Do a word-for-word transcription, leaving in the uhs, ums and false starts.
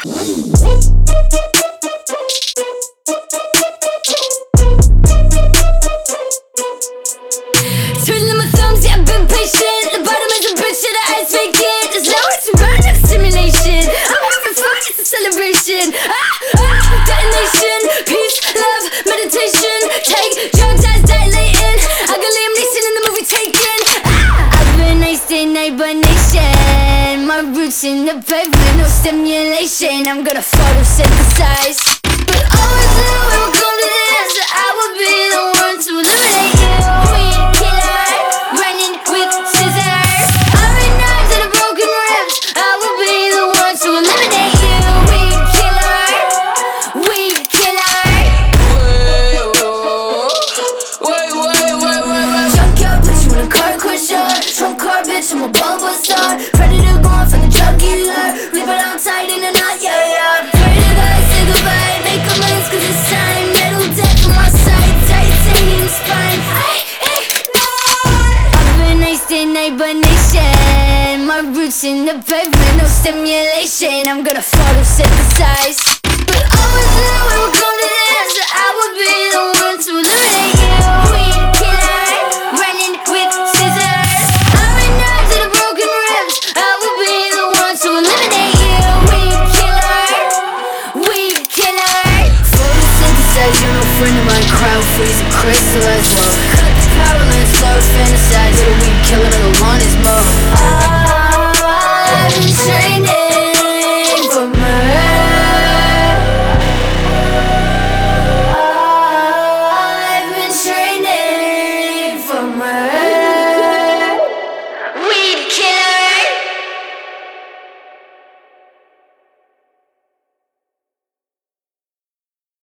Twiddling my thumbs, yeah, I've been patient. The bottom is a bitch, yeah, the ice vacant. There's nowhere to run, no stimulation. I'm having fun, it's a celebration. Ah, ah, detonation, peace, love, meditation. Take drugs as dilating. I got Liam Neeson in the movie Taken. Ah, I've been iced in hibernation. My roots in the pavement, no stimulation. I'm gonna photosynthesize. But always knew it would come to this. I would be the one to eliminate you. I'm a bubble star, predator going for the drug dealer. Leave it on tight in a knot, yeah, yeah. Pray to God, say goodbye, make amends cause it's time. Metal death from my side, titanium spine. Ay, ay, no. I've been iced in hibernation. My roots in the pavement, no stimulation. I'm gonna photosynthesize.